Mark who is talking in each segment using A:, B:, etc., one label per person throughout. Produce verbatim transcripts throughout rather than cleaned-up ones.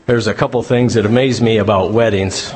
A: There's a couple things that amaze me about weddings.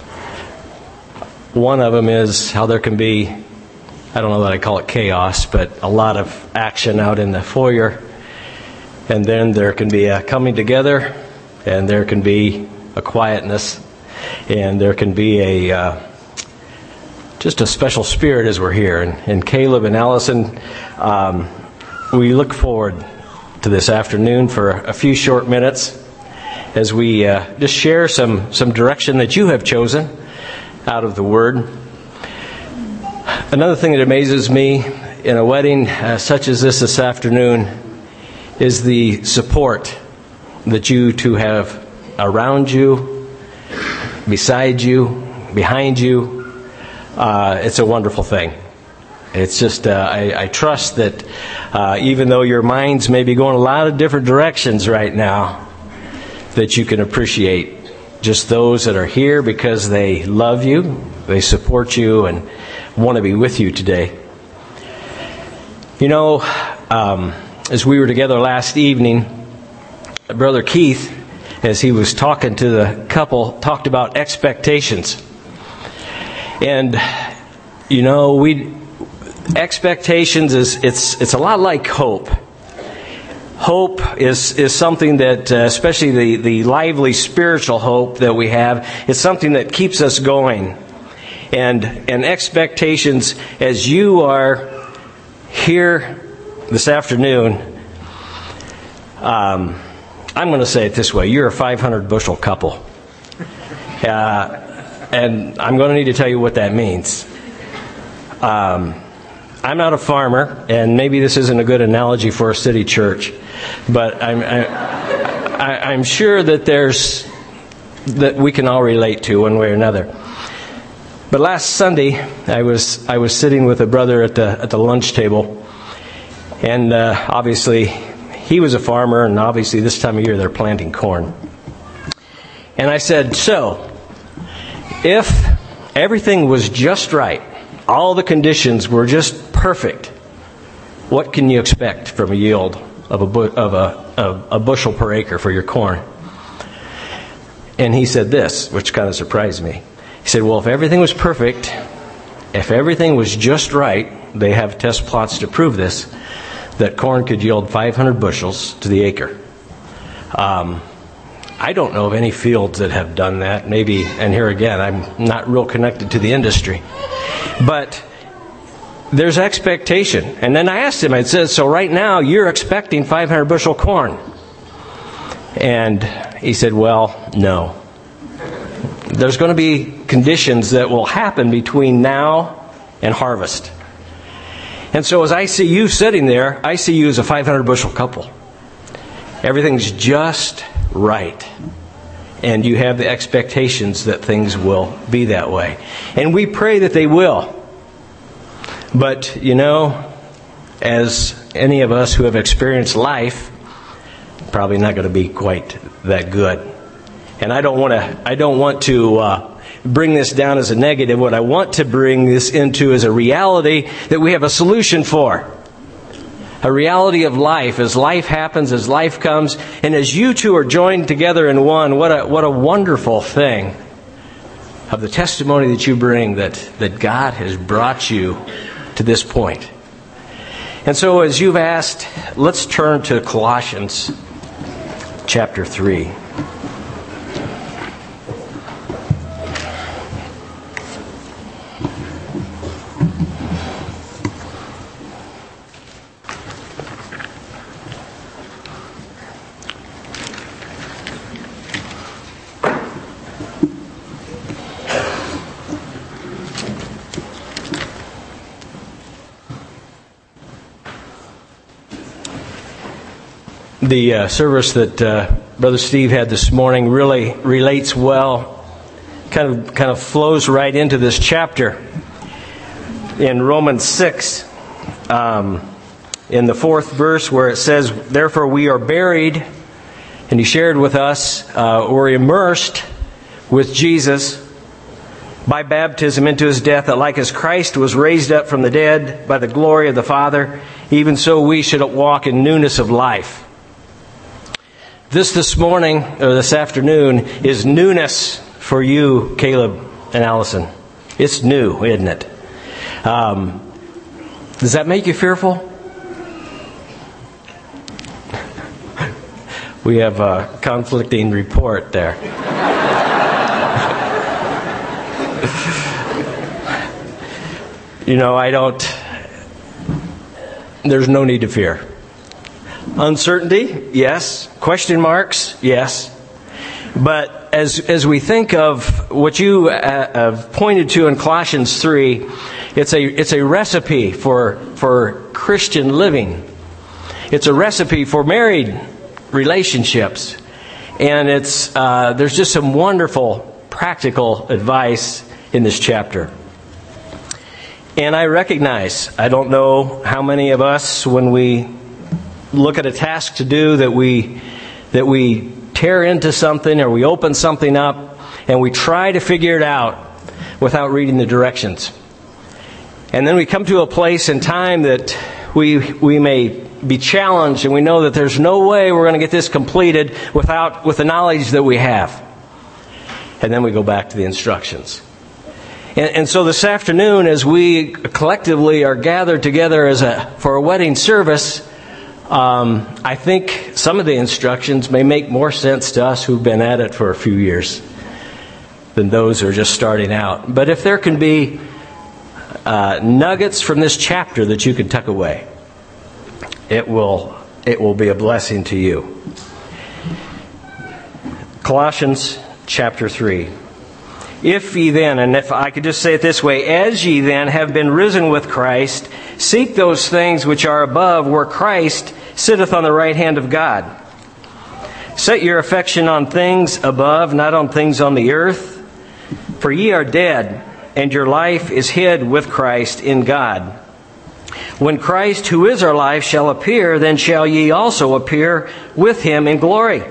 A: One of them is how there can be, I don't know that I call it chaos, but a lot of action out in the foyer. And then there can be a coming together, and there can be a quietness, and there can be a uh, just a special spirit as we're here. And, and Caleb and Allison, um, we look forward to this afternoon for a few short minutes as we uh, just share some, some direction that you have chosen out of the Word. Another thing that amazes me in a wedding uh, such as this this afternoon is the support that you two have around you, beside you, behind you. Uh, it's a wonderful thing. It's just, uh, I, I trust that uh, even though your minds may be going a lot of different directions right now, that you can appreciate just those that are here because they love you, they support you, and want to be with you today. You know, um, as we were together last evening, Brother Keith, as he was talking to the couple, talked about expectations. And, you know, we expectations is it's it's a lot like hope. Hope is, is something that, uh, especially the, the lively spiritual hope that we have, is something that keeps us going. And and expectations, as you are here this afternoon, um, I'm going to say it this way: you're a five hundred bushel couple, uh, and I'm going to need to tell you what that means. Um, I'm not a farmer, and maybe this isn't a good analogy for a city church, but I'm I, I, I'm sure that there's that we can all relate to one way or another. But last Sunday, I was I was sitting with a brother at the at the lunch table, and uh, obviously he was a farmer, and obviously this time of year they're planting corn. And I said, "So, if everything was just right, all the conditions were just perfect, what can you expect from a yield of a bu- of a, of a bushel per acre for your corn?" And he said this, which kind of surprised me. He said, "Well, if everything was perfect, if everything was just right, they have test plots to prove this, that corn could yield five hundred bushels to the acre." Um, I don't know of any fields that have done that. Maybe, and here again, I'm not real connected to the industry. But there's expectation. And then I asked him, I said, "So right now you're expecting five hundred bushel corn?" And he said, "Well, no. There's going to be conditions that will happen between now and harvest." And so as I see you sitting there, I see you as a five hundred bushel couple. Everything's just right. And you have the expectations that things will be that way. And we pray that they will. But, you know, as any of us who have experienced life, probably not going to be quite that good. And I don't want to I don't want to uh, bring this down as a negative. What I want to bring this into is a reality that we have a solution for. A reality of life, as life happens, as life comes, and as you two are joined together in one, what a what a wonderful thing of the testimony that you bring that, that God has brought you to this point. And so as you've asked, let's turn to Colossians chapter three. The uh, service that uh, Brother Steve had this morning really relates well, kind of kind of flows right into this chapter. In Romans six, um, in the fourth verse where it says, "Therefore we are buried," and he shared with us, uh, we're immersed with Jesus by baptism into his death, that like as Christ was raised up from the dead by the glory of the Father, even so we should walk in newness of life. This this morning, or this afternoon, is newness for you, Caleb and Allison. It's new, isn't it? Um, does that make you fearful? We have a conflicting report there. You know, I don't... There's no need to fear. Uncertainty, yes. Question marks, yes. But as as we think of what you uh, have pointed to in Colossians three, it's a it's a recipe for for Christian living. It's a recipe for married relationships, and it's uh, there's just some wonderful practical advice in this chapter. And I recognize, I don't know how many of us, when we look at a task to do, that we that we tear into something or we open something up and we try to figure it out without reading the directions. And then we come to a place in time that we we may be challenged, and we know that there's no way we're going to get this completed without with the knowledge that we have. And then we go back to the instructions. And, and so this afternoon, as we collectively are gathered together as a for a wedding service, um, I think some of the instructions may make more sense to us who've been at it for a few years than those who are just starting out. But if there can be uh, nuggets from this chapter that you can tuck away, it will it will be a blessing to you. Colossians chapter three. If ye then, and if I could just say it this way, as ye then have been risen with Christ, seek those things which are above, where Christ sitteth on the right hand of God. Set your affection on things above, not on things on the earth. For ye are dead, and your life is hid with Christ in God. When Christ, who is our life, shall appear, then shall ye also appear with him in glory.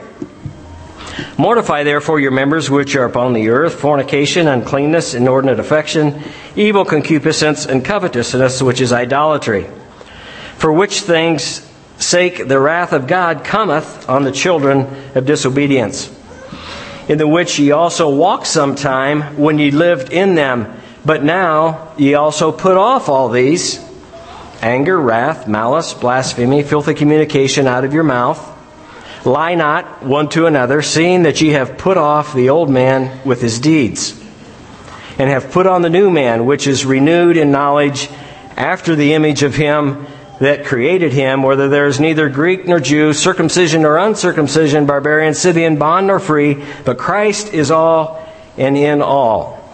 A: Mortify therefore your members which are upon the earth, fornication, uncleanness, inordinate affection, evil concupiscence, and covetousness, which is idolatry. For which things sake the wrath of God cometh on the children of disobedience, in the which ye also walked sometime when ye lived in them. But now ye also put off all these: anger, wrath, malice, blasphemy, filthy communication out of your mouth. Lie not one to another, seeing that ye have put off the old man with his deeds, and have put on the new man, which is renewed in knowledge after the image of him that created him, whether there is neither Greek nor Jew, circumcision nor uncircumcision, barbarian, Scythian, bond nor free, but Christ is all and in all.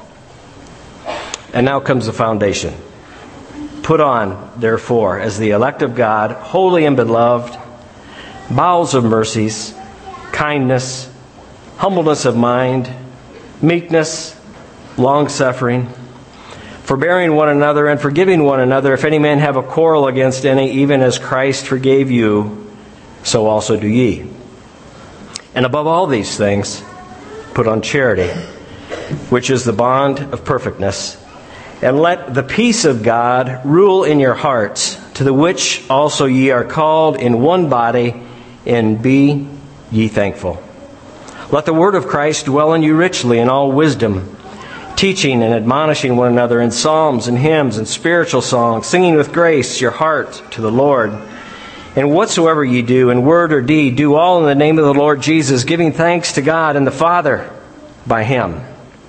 A: And now comes the foundation. Put on, therefore, as the elect of God, holy and beloved, bowels of mercies, kindness, humbleness of mind, meekness, long-suffering, forbearing one another and forgiving one another. If any man have a quarrel against any, even as Christ forgave you, so also do ye. And above all these things, put on charity, which is the bond of perfectness. And let the peace of God rule in your hearts, to the which also ye are called in one body, and be ye thankful. Let the word of Christ dwell in you richly in all wisdom, teaching and admonishing one another in psalms and hymns and spiritual songs, singing with grace your heart to the Lord. And whatsoever ye do, in word or deed, do all in the name of the Lord Jesus, giving thanks to God and the Father by him.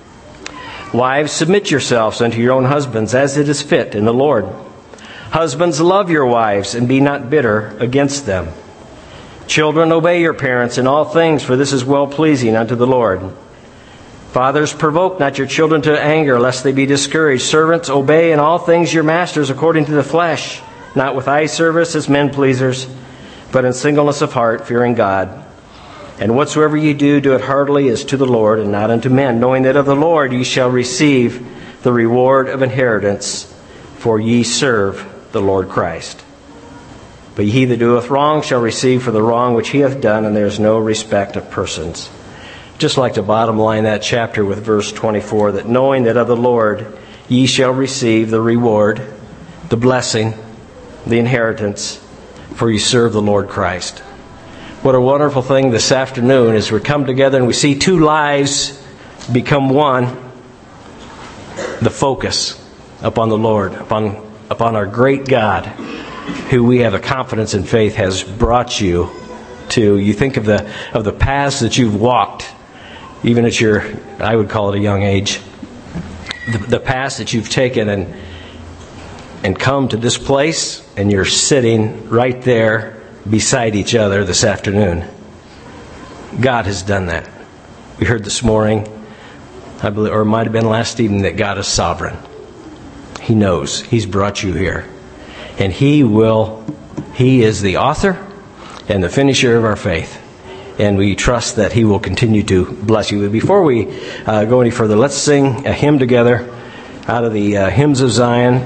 A: Wives, submit yourselves unto your own husbands, as it is fit in the Lord. Husbands, love your wives, and be not bitter against them. Children, obey your parents in all things, for this is well-pleasing unto the Lord. Fathers, provoke not your children to anger, lest they be discouraged. Servants, obey in all things your masters according to the flesh, not with eye service as men-pleasers, but in singleness of heart, fearing God. And whatsoever ye do, do it heartily as to the Lord, and not unto men, knowing that of the Lord ye shall receive the reward of inheritance, for ye serve the Lord Christ. But he that doeth wrong shall receive for the wrong which he hath done, and there is no respect of persons. Just like to bottom line that chapter with verse twenty-four, that knowing that of the Lord ye shall receive the reward, the blessing, the inheritance, for ye serve the Lord Christ. What a wonderful thing this afternoon as we come together and we see two lives become one. The focus upon the Lord, upon, upon our great God, who we have a confidence in faith has brought you to. You think of the of the paths that you've walked, even at your, I would call it a young age, the, the paths that you've taken and and come to this place, and you're sitting right there beside each other this afternoon. God has done that. We heard this morning, I believe, or it might have been last evening, that God is sovereign. He knows. He's brought you here. And He will, He is the author and the finisher of our faith. And we trust that He will continue to bless you. But before we uh, go any further, let's sing a hymn together out of the uh, Hymns of Zion,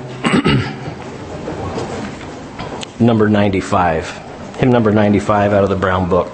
A: number ninety-five. Hymn number ninety-five out of the Brown Book.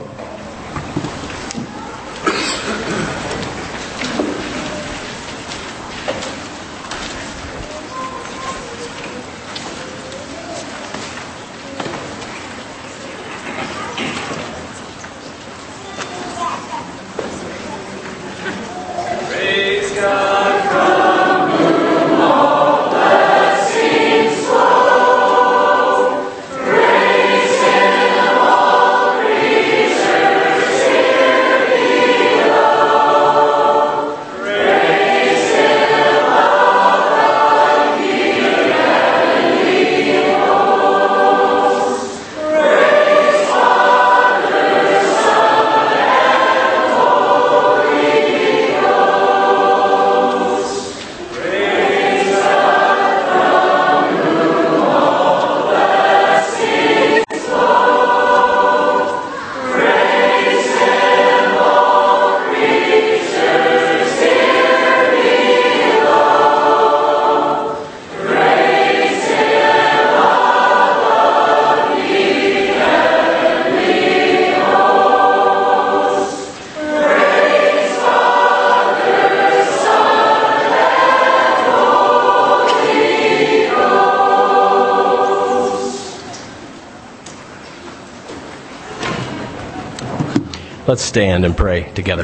A: Let's stand and pray together.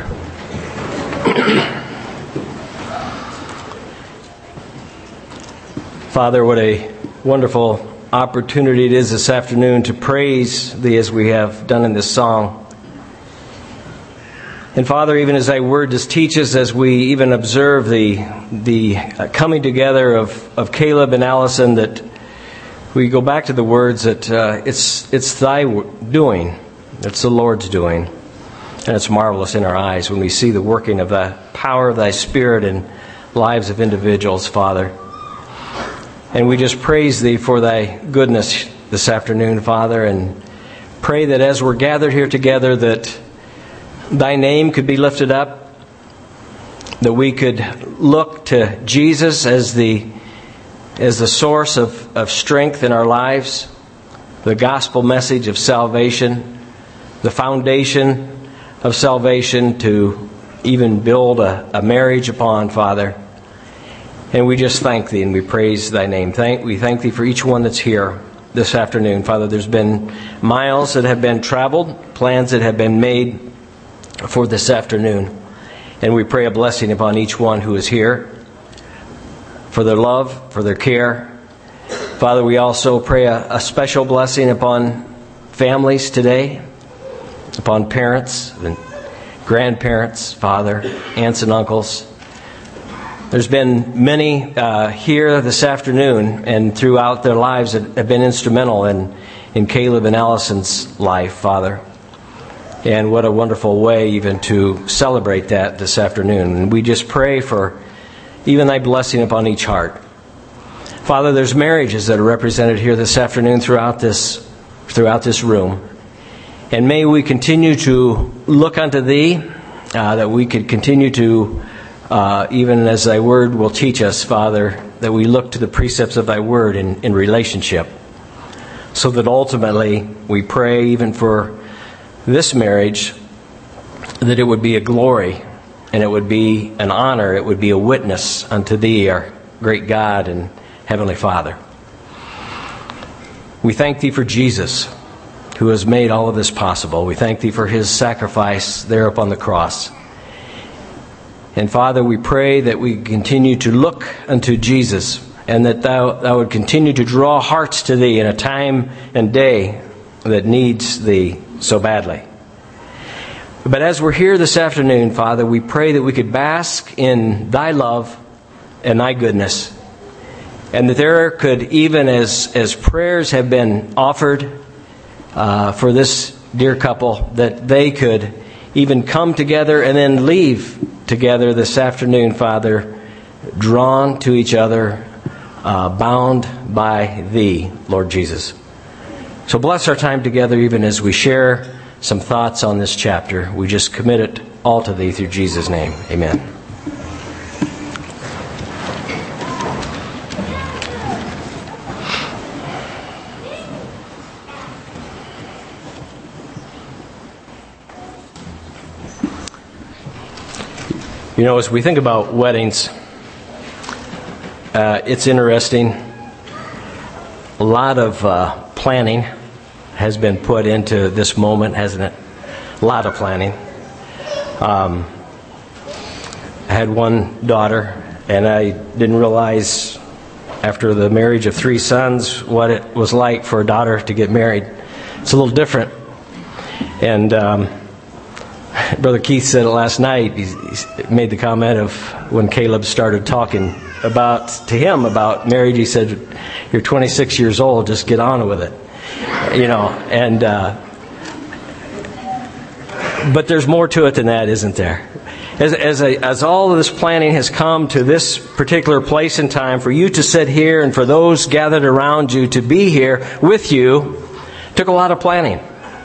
A: Father, what a wonderful opportunity it is this afternoon to praise Thee as we have done in this song. And Father, even as Thy Word just teaches, as we even observe the the coming together of, of Caleb and Allison, that we go back to the words that uh, it's it's Thy doing, it's the Lord's doing. And it's marvelous in our eyes when we see the working of the power of Thy Spirit in lives of individuals, Father. And we just praise Thee for Thy goodness this afternoon, Father, and pray that as we're gathered here together, that Thy name could be lifted up, that we could look to Jesus as the as the source of, of strength in our lives, the gospel message of salvation, the foundation of salvation to even build a, a marriage upon, Father. And we just thank Thee and we praise Thy name. Thank We thank Thee for each one that's here this afternoon. Father, there's been miles that have been traveled, plans that have been made for this afternoon. And we pray a blessing upon each one who is here, for their love, for their care. Father, we also pray a, a special blessing upon families today, upon parents and grandparents, Father, aunts and uncles. There's been many uh, here this afternoon and throughout their lives that have been instrumental in, in Caleb and Allison's life, Father. And what a wonderful way even to celebrate that this afternoon. And we just pray for even Thy blessing upon each heart. Father, there's marriages that are represented here this afternoon throughout this, throughout this room. And may we continue to look unto Thee, uh, that we could continue to, uh, even as Thy Word will teach us, Father, that we look to the precepts of Thy Word in, in relationship. So that ultimately we pray even for this marriage, that it would be a glory and it would be an honor, it would be a witness unto Thee, our great God and Heavenly Father. We thank Thee for Jesus, who has made all of this possible. We thank Thee for His sacrifice there upon the cross. And Father, we pray that we continue to look unto Jesus, and that Thou, thou would continue to draw hearts to Thee in a time and day that needs Thee so badly. But as we're here this afternoon, Father, we pray that we could bask in Thy love and Thy goodness, and that there could, even as, as prayers have been offered uh, for this dear couple, that they could even come together and then leave together this afternoon, Father, drawn to each other, uh, bound by Thee, Lord Jesus. So bless our time together even as we share some thoughts on this chapter. We just commit it all to Thee through Jesus' name. Amen. You know, as we think about weddings, uh, it's interesting. A lot of uh, planning has been put into this moment, hasn't it? A lot of planning. Um, I had one daughter, and I didn't realize after the marriage of three sons what it was like for a daughter to get married. It's a little different. And um, Brother Keith said it last night. He, he made the comment of when Caleb started talking about to him about marriage. He said, "You're twenty-six years old. Just get on with it." You know, and uh, but there's more to it than that, isn't there? As as, a, as all of this planning has come to this particular place and time, for you to sit here and for those gathered around you to be here with you, took a lot of planning.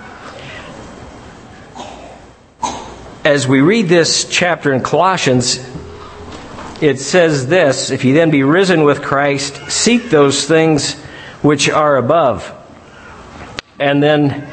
A: As we read this chapter in Colossians, it says this: "If you then be risen with Christ, seek those things which are above." And then,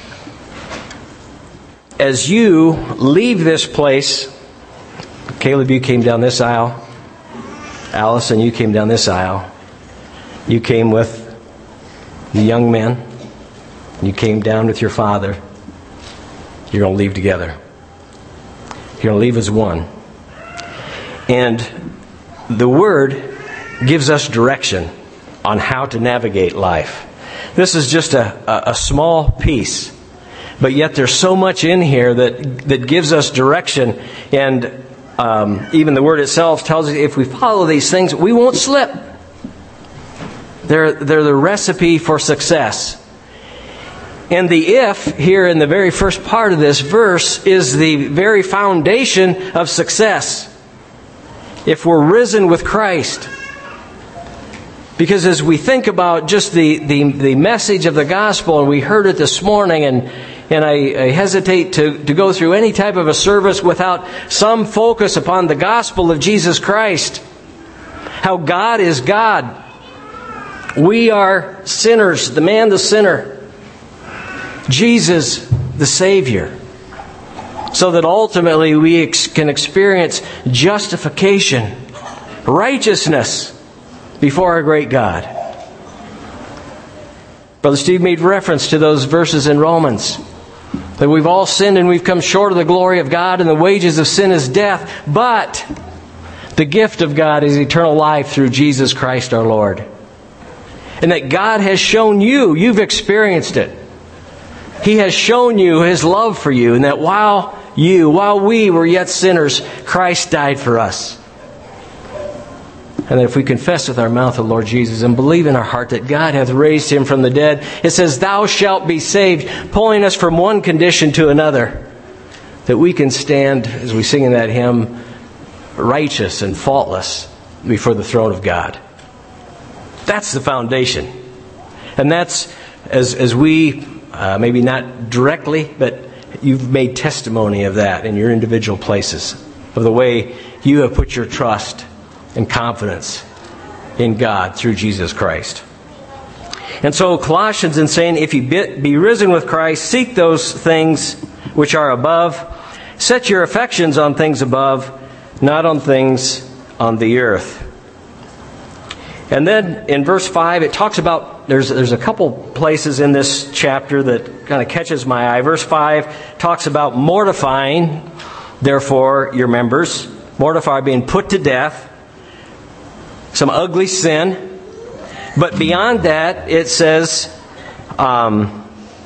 A: as you leave this place, Caleb, you came down this aisle. Allison, you came down this aisle. You came with the young men. You came down with your father. You're going to leave together. You're going to leave as one. And the Word gives us direction on how to navigate life. This is just a, a, a small piece, but yet there's so much in here that, that gives us direction. And um, even the Word itself tells us if we follow these things, we won't slip. They're, they're the recipe for success. And the if here in the very first part of this verse is the very foundation of success. If we're risen with Christ. Because as we think about just the, the, the message of the gospel, and we heard it this morning, and, and I, I hesitate to, to go through any type of a service without some focus upon the gospel of Jesus Christ. How God is God. We are sinners, the man, the sinner. Jesus, the Savior. So that ultimately we ex- can experience justification, righteousness before our great God. Brother Steve made reference to those verses in Romans. That we've all sinned and we've come short of the glory of God, and the wages of sin is death. But the gift of God is eternal life through Jesus Christ our Lord. And that God has shown you, you've experienced it. He has shown you His love for you, and that while you, while we were yet sinners, Christ died for us. And that if we confess with our mouth the Lord Jesus and believe in our heart that God hath raised Him from the dead, it says, "Thou shalt be saved," pulling us from one condition to another. That we can stand, as we sing in that hymn, righteous and faultless before the throne of God. That's the foundation. And that's, as, as we... Uh, maybe not directly, but you've made testimony of that in your individual places, of the way you have put your trust and confidence in God through Jesus Christ. And so Colossians is saying, if you be risen with Christ, seek those things which are above. Set your affections on things above, not on things on the earth. And then in verse five, it talks about there's there's a couple places in this chapter that kind of catches my eye. Verse five talks about mortifying, therefore, your members. Mortify, being put to death. Some ugly sin. But beyond that, it says, um,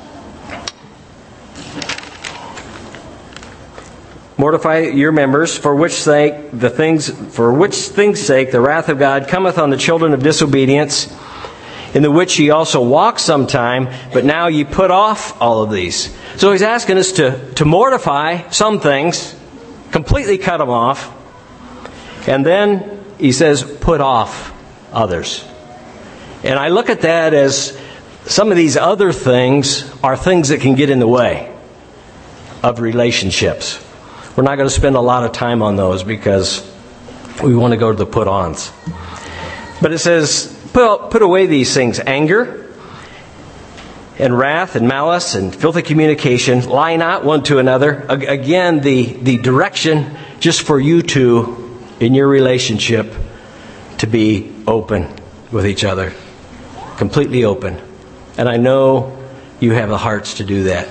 A: mortify your members, for which sake the things for which things sake the wrath of God cometh on the children of disobedience, in the which ye also walk sometime, but now ye put off all of these. So he's asking us to, to mortify some things, completely cut them off, and then he says, put off others. And I look at that as some of these other things are things that can get in the way of relationships. We're not going to spend a lot of time on those because we want to go to the put-ons. But it says, put, put away these things, anger and wrath and malice and filthy communication. Lie not one to another. Again, the, the direction just for you two in your relationship to be open with each other. Completely open. And I know you have the hearts to do that.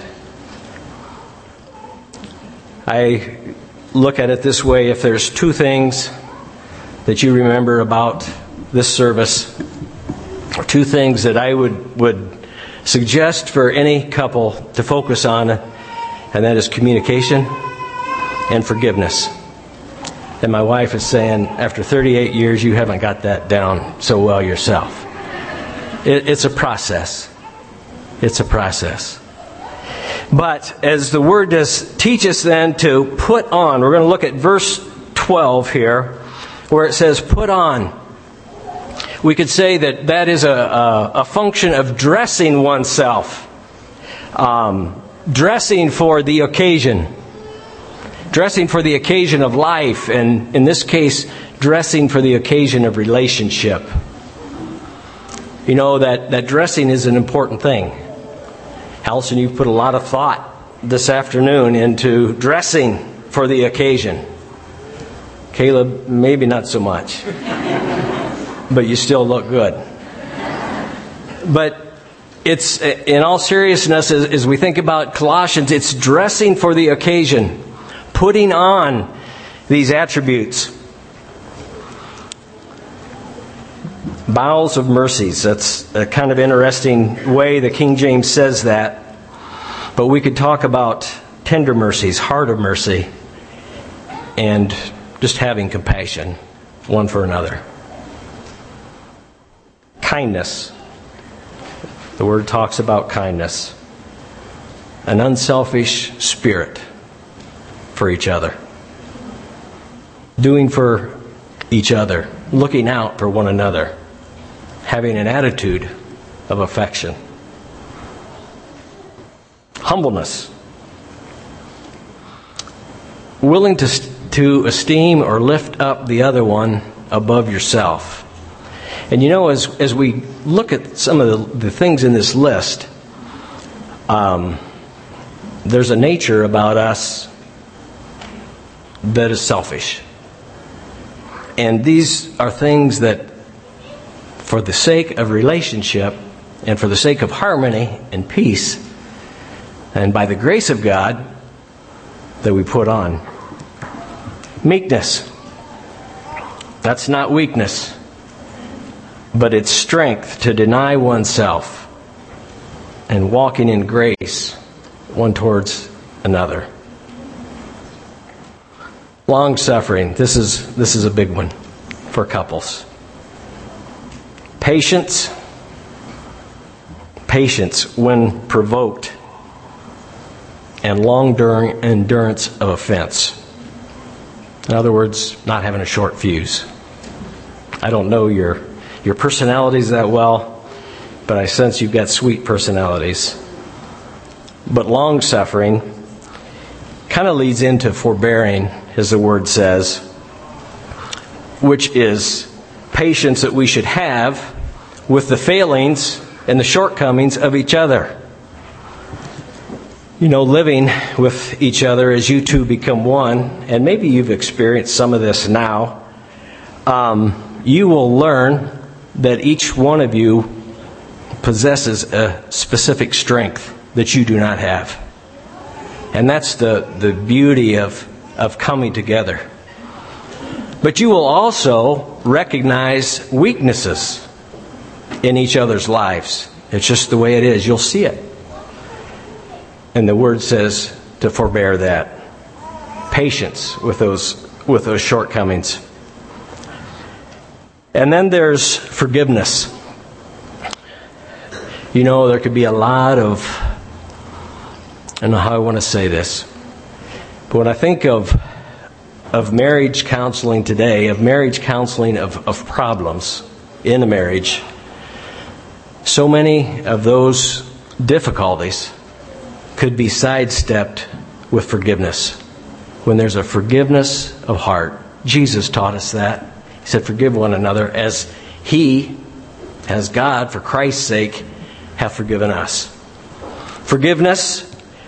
A: I look at it this way: if there's two things that you remember about this service, or two things that I would, would suggest for any couple to focus on, and that is communication and forgiveness. And my wife is saying, after thirty-eight years, you haven't got that down so well yourself. It, it's a process. It's a process. But as the Word does teach us then to put on, we're going to look at verse twelve here, where it says, put on. We could say that that is a, a, a function of dressing oneself. Um, dressing for the occasion. Dressing for the occasion of life, and in this case, dressing for the occasion of relationship. You know, that, that dressing is an important thing. Allison, you've put a lot of thought this afternoon into dressing for the occasion. Caleb, maybe not so much. But you still look good. But it's, in all seriousness, as, as we think about Colossians, it's dressing for the occasion. Putting on these attributes. Bowels of mercies. That's a kind of interesting way the King James says that. But we could talk about tender mercies, heart of mercy, and just having compassion one for another. Kindness. The Word talks about kindness. An unselfish spirit for each other. Doing for each other. Looking out for one another. Having an attitude of affection. Humbleness. Willing to, to esteem or lift up the other one above yourself. And you know, as, as we look at some of the, the things in this list, um, there's a nature about us that is selfish. And these are things that, for the sake of relationship and for the sake of harmony and peace, and by the grace of God, that we put on. Meekness. That's not weakness, but it's strength to deny oneself and walking in grace one towards another. Long-suffering. This is this is a big one for couples. Patience. Patience when provoked. And long endurance of offense. In other words, not having a short fuse. I don't know your your personalities that well, but I sense you've got sweet personalities. But long-suffering kind of leads into forbearing, as the Word says, which is patience that we should have with the failings and the shortcomings of each other. You know, living with each other as you two become one, and maybe you've experienced some of this now, um, you will learn that each one of you possesses a specific strength that you do not have. And that's the, the beauty of, of coming together. But you will also recognize weaknesses in each other's lives. It's just the way it is. You'll see it. And the Word says to forbear that. Patience with those, with those shortcomings. And then there's forgiveness. You know, there could be a lot of, I don't know how I want to say this, but when I think of of marriage counseling today, of marriage counseling of, of problems in a marriage, so many of those difficulties could be sidestepped with forgiveness. When there's a forgiveness of heart. Jesus taught us that. He said, forgive one another as He, as God, for Christ's sake, have forgiven us. Forgiveness,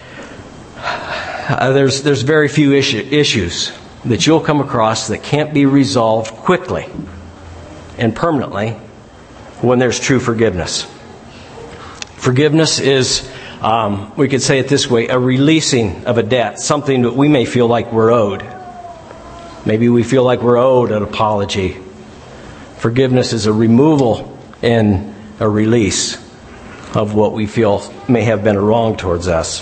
A: uh, there's there's very few issue, issues that you'll come across that can't be resolved quickly and permanently when there's true forgiveness. Forgiveness is, um, we could say it this way, a releasing of a debt, something that we may feel like we're owed. Maybe we feel like we're owed an apology. Forgiveness is a removal and a release of what we feel may have been wrong towards us.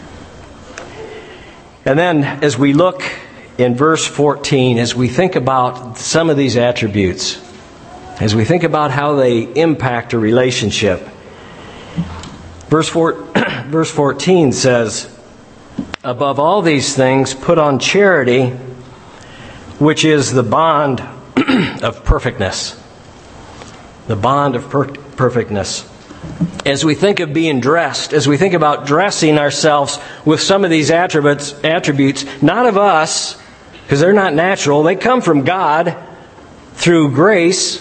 A: And then as we look in verse fourteen, as we think about some of these attributes, as we think about how they impact a relationship, verse four, verse fourteen says, above all these things, put on charity, which is the bond of perfectness. The bond of per- perfectness. As we think of being dressed, as we think about dressing ourselves with some of these attributes, attributes, not of us, because they're not natural, they come from God through grace,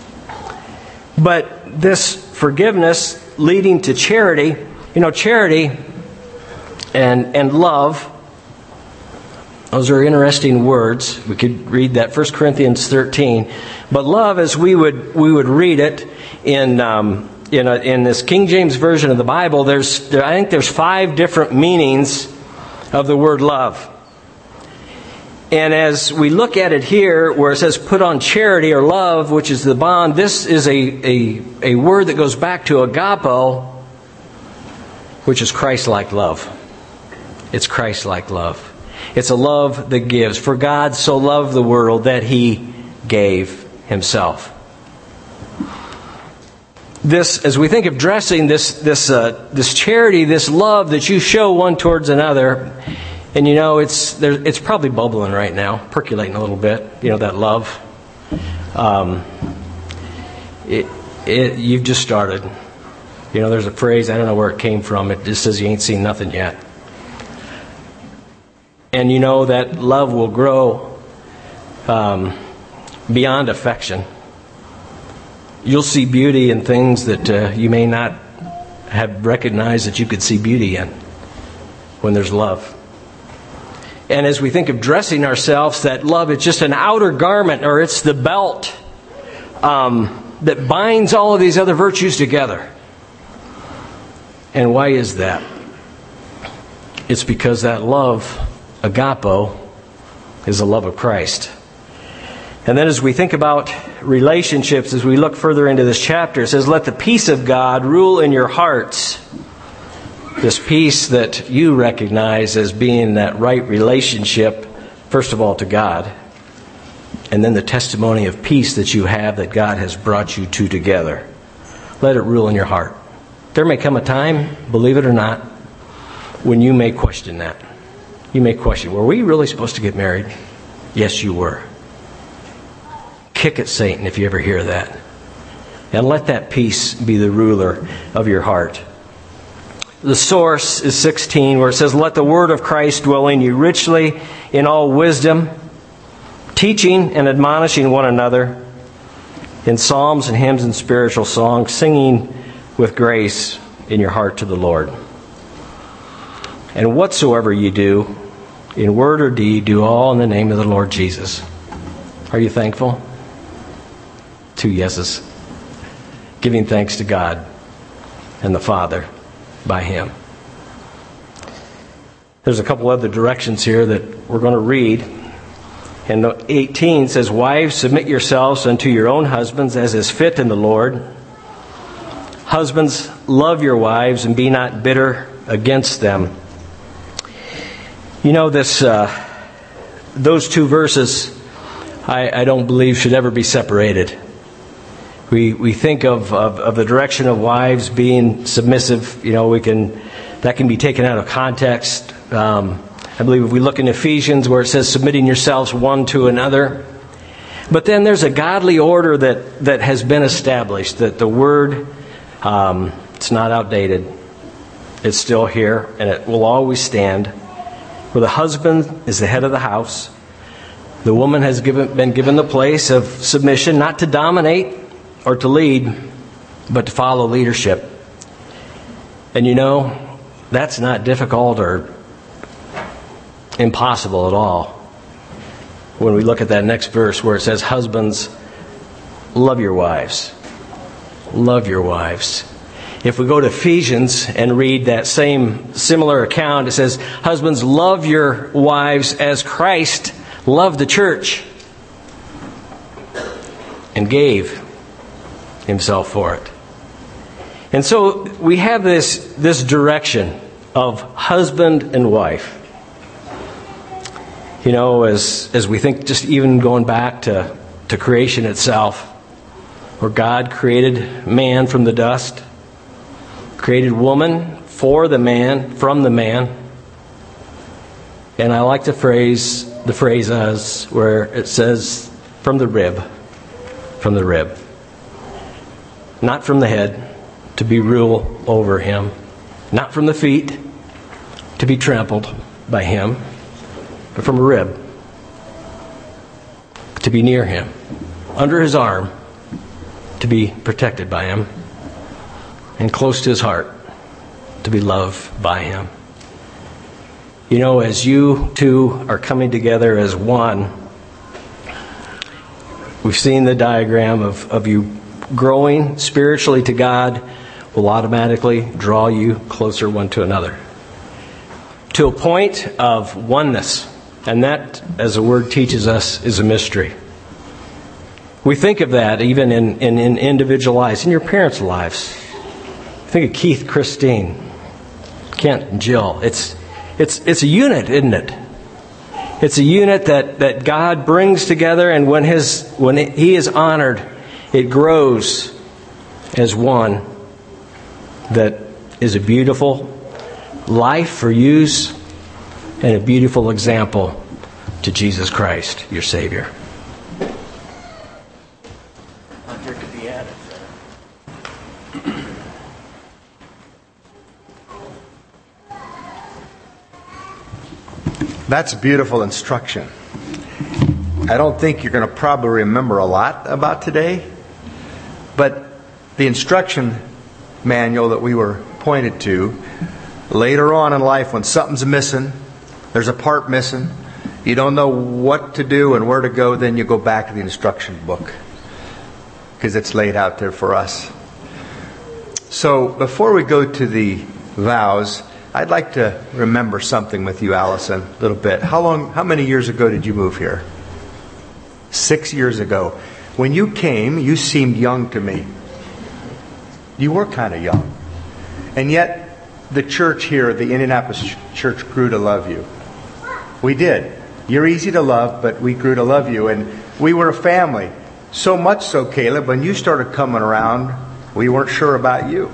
A: but this forgiveness leading to charity, you know, charity and and love, those are interesting words. We could read that First Corinthians thirteen. But love, as we would we would read it in um, in, a, in this King James version of the Bible, there's there, I think there's five different meanings of the word love. And as we look at it here, where it says put on charity or love, which is the bond, this is a, a, a word that goes back to agapo, which is Christ-like love. It's Christ-like love. It's a love that gives. For God so loved the world that He gave Himself. This, as we think of dressing, this this uh, this charity, this love that you show one towards another, and you know it's there, it's probably bubbling right now, percolating a little bit. You know that love. Um, it it you've just started. You know, there's a phrase, I don't know where it came from. It just says you ain't seen nothing yet. And you know that love will grow um, beyond affection. You'll see beauty in things that uh, you may not have recognized that you could see beauty in when there's love. And as we think of dressing ourselves, that love is just an outer garment, or it's the belt um, that binds all of these other virtues together. And why is that? It's because that love, agapo, is the love of Christ. And then as we think about relationships, as we look further into this chapter, it says, let the peace of God rule in your hearts. This peace that you recognize as being that right relationship, first of all, to God. And then the testimony of peace that you have that God has brought you two together. Let it rule in your heart. There may come a time, believe it or not, when you may question that. You may question, were we really supposed to get married? Yes, you were. Kick at Satan if you ever hear that. And let that peace be the ruler of your heart. The source is sixteen, where it says, let the word of Christ dwell in you richly in all wisdom, teaching and admonishing one another in psalms and hymns and spiritual songs, singing with grace in your heart to the Lord. And whatsoever you do, in word or deed, do all in the name of the Lord Jesus. Are you thankful? Two yeses. Giving thanks to God and the Father by Him. There's a couple other directions here that we're going to read. And eighteen says, "Wives, submit yourselves unto your own husbands as is fit in the Lord. Husbands, love your wives and be not bitter against them." You know, this, uh, those two verses, I, I don't believe should ever be separated. We we think of, of, of the direction of wives being submissive. You know, we can that can be taken out of context. Um, I believe if we look in Ephesians where it says submitting yourselves one to another. But then there's a godly order that, that has been established, that the Word, um, it's not outdated. It's still here, and it will always stand. Where the husband is the head of the house. The woman has given, been given the place of submission, not to dominate or to lead, but to follow leadership. And you know, that's not difficult or impossible at all. When we look at that next verse where it says, "Husbands, love your wives." Love your wives. If we go to Ephesians and read that same similar account, it says, "Husbands, love your wives as Christ loved the church and gave Himself for it." And so we have this, this direction of husband and wife. You know, as as we think, just even going back to, to creation itself, where God created man from the dust, created woman for the man, from the man. And I like the phrase, the phrase as where it says, from the rib, from the rib. Not from the head, to be rule over him. Not from the feet, to be trampled by him. But from a rib, to be near him, under his arm, to be protected by him, and close to his heart, to be loved by him. You know, as you two are coming together as one, we've seen the diagram of, of you growing spiritually to God will automatically draw you closer one to another, to a point of oneness. And that, as the Word teaches us, is a mystery. We think of that even in, in, in individual lives, in your parents' lives. Think of Keith, Christine, Kent, and Jill. It's it's it's a unit, isn't it? It's a unit that, that God brings together, and when his when it, He is honored, it grows as one that is a beautiful life for use and a beautiful example to Jesus Christ, your Savior.
B: That's beautiful instruction. I don't think you're going to probably remember a lot about today, but the instruction manual that we were pointed to, later on in life when something's missing, there's a part missing, you don't know what to do and where to go, then you go back to the instruction book because it's laid out there for us. So before we go to the vows, I'd like to remember something with you, Allison, a little bit. How long, how many years ago did you move here? Six years ago. When you came, you seemed young to me. You were kind of young. And yet, the church here, the Indianapolis church, grew to love you. We did. You're easy to love, but we grew to love you. And we were a family. So much so, Caleb, when you started coming around, we weren't sure about you.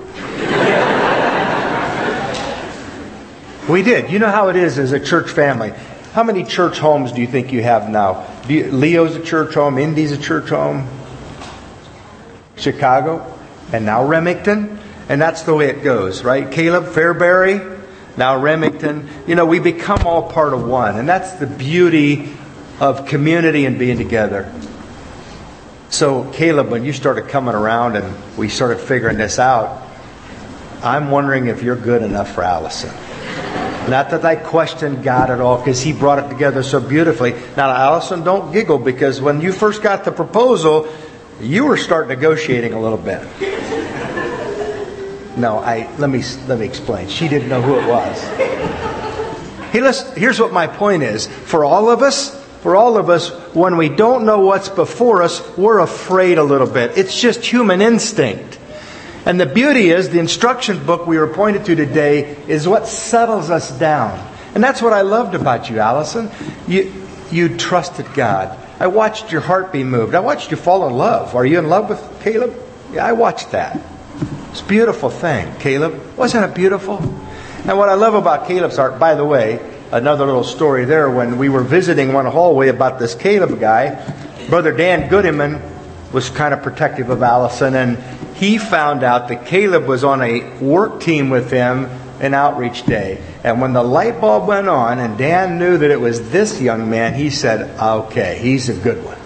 B: We did. You know how it is as a church family. How many church homes do you think you have now? Do you, Leo's a church home, Indy's a church home, Chicago, and now Remington. And that's the way it goes, right? Caleb, Fairbury, now Remington. You know, we become all part of one. And that's the beauty of community and being together. So, Caleb, when you started coming around and we started figuring this out, I'm wondering if you're good enough for Allison. Not that I question God at all, because He brought it together so beautifully. Now, Allison, don't giggle, because when you first got the proposal, you were starting negotiating a little bit. No, I let me let me explain. She didn't know who it was. Hey, listen, here's what my point is. For all of us, for all of us, when we don't know what's before us, we're afraid a little bit. It's just human instinct. And the beauty is, the instruction book we were pointed to today is what settles us down. And that's what I loved about you, Allison. You, you trusted God. I watched your heart be moved. I watched you fall in love. Are you in love with Caleb? Yeah, I watched that. It's a beautiful thing, Caleb. Wasn't it beautiful? And what I love about Caleb's heart, by the way, another little story there, when we were visiting one hallway about this Caleb guy, Brother Dan Goodman was kind of protective of Allison, and he found out that Caleb was on a work team with him in Outreach Day. And when the light bulb went on and Dan knew that it was this young man, he said, okay, he's a good one.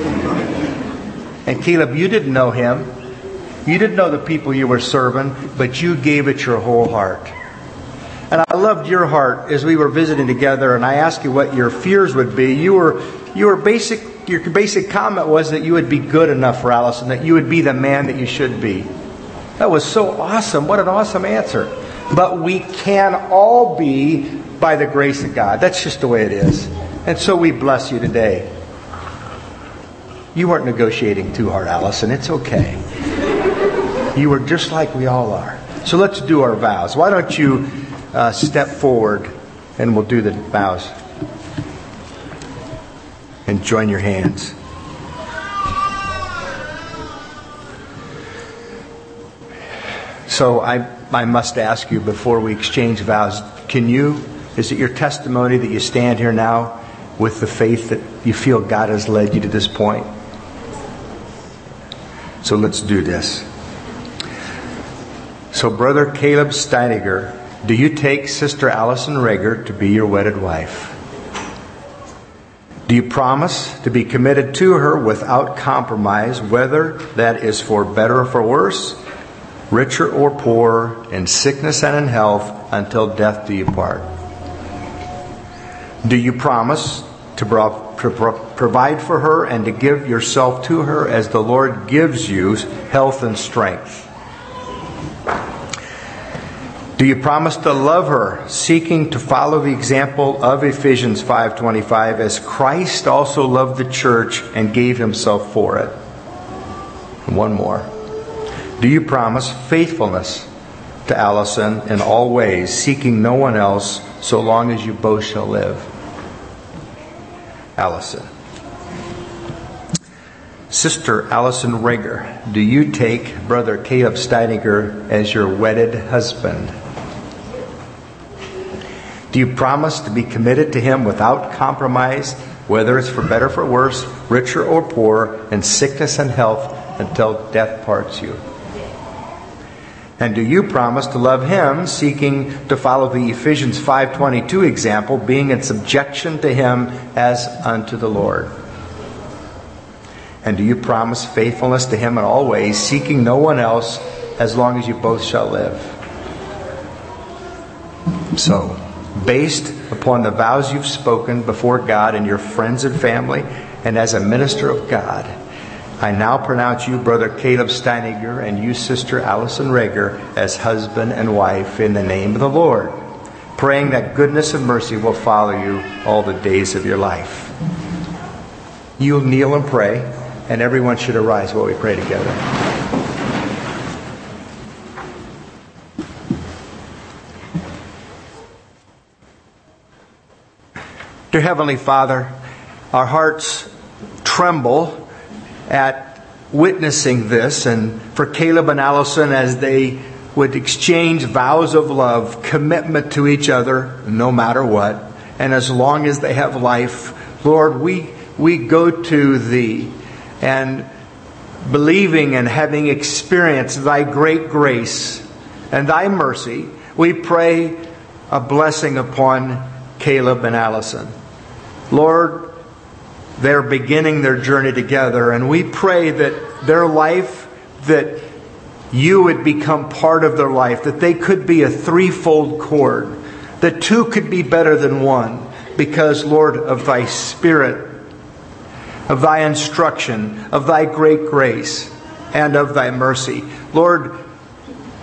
B: And Caleb, you didn't know him. You didn't know the people you were serving, but you gave it your whole heart. And I loved your heart as we were visiting together, and I asked you what your fears would be. You were, you were basic, your basic comment was that you would be good enough for Allison, that you would be the man that you should be. That was so awesome. What an awesome answer. But we can all be by the grace of God. That's just the way it is. And so we bless you today. You weren't negotiating too hard, Allison. It's okay. You were just like we all are. So let's do our vows. Why don't you uh, step forward and we'll do the vows. And join your hands. So I, I must ask you before we exchange vows, can you, is it your testimony that you stand here now with the faith that you feel God has led you to this point? So let's do this. So Brother Caleb Steiniger, do you take Sister Allison Rager to be your wedded wife? Do you promise to be committed to her without compromise, whether that is for better or for worse, richer or poorer, in sickness and in health, until death do you part? Do you promise to pro- pro- provide for her and to give yourself to her as the Lord gives you health and strength? Do you promise to love her, seeking to follow the example of Ephesians five twenty-five, as Christ also loved the church and gave himself for it? And one more. Do you promise faithfulness to Allison in all ways, seeking no one else, so long as you both shall live? Allison. Sister Allison Rager, do you take Brother Caleb Steiniger as your wedded husband? Do you promise to be committed to him without compromise, whether it's for better or for worse, richer or poorer, in sickness and health, until death parts you? And do you promise to love him, seeking to follow the Ephesians five twenty-two example, being in subjection to him as unto the Lord? And do you promise faithfulness to him in all ways, seeking no one else, as long as you both shall live? So, based upon the vows you've spoken before God and your friends and family, and as a minister of God, I now pronounce you, Brother Caleb Steiniger, and you, Sister Allison Rager, as husband and wife in the name of the Lord, praying that goodness and mercy will follow you all the days of your life. You'll kneel and pray, and everyone should arise while we pray together. Dear Heavenly Father, our hearts tremble at witnessing this, and for Caleb and Allison as they would exchange vows of love, commitment to each other no matter what, and as long as they have life, Lord, we we go to Thee, and believing and having experienced Thy great grace and Thy mercy, we pray a blessing upon Caleb and Allison. Lord, they're beginning their journey together, and we pray that their life, that You would become part of their life, that they could be a threefold cord, that two could be better than one, because, Lord, of Thy Spirit, of Thy instruction, of Thy great grace, and of Thy mercy. Lord,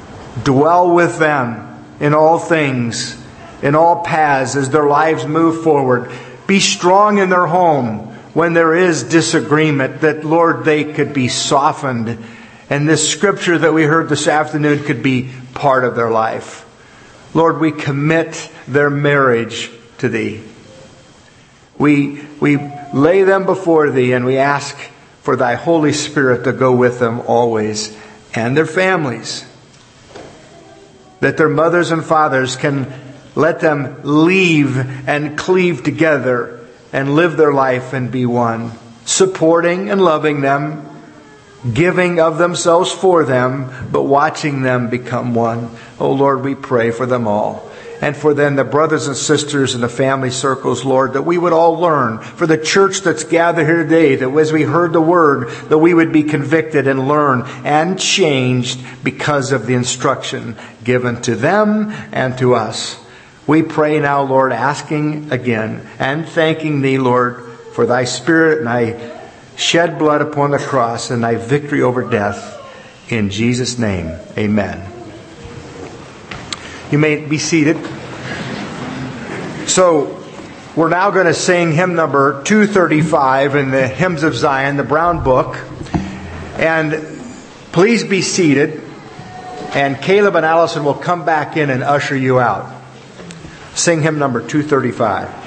B: Dwell with them in all things, in all paths as their lives move forward. Be strong in their home when there is disagreement, that, Lord, they could be softened. And this scripture that we heard this afternoon could be part of their life. Lord, we commit their marriage to Thee. We, we lay them before Thee, and we ask for Thy Holy Spirit to go with them always, and their families. That their mothers and fathers can let them leave and cleave together and live their life and be one. Supporting and loving them, giving of themselves for them, but watching them become one. Oh Lord, we pray for them all. And for then the brothers and sisters in the family circles, Lord, that we would all learn. For the church that's gathered here today, that as we heard the word, that we would be convicted and learn and changed because of the instruction given to them and to us. We pray now, Lord, asking again and thanking Thee, Lord, for Thy Spirit and Thy shed blood upon the cross and Thy victory over death. In Jesus' name, amen. You may be seated. So, we're now going to sing hymn number two thirty-five in the Hymns of Zion, the brown book. And please be seated. And Caleb and Allison will come back in and usher you out. Sing hymn number two thirty-five.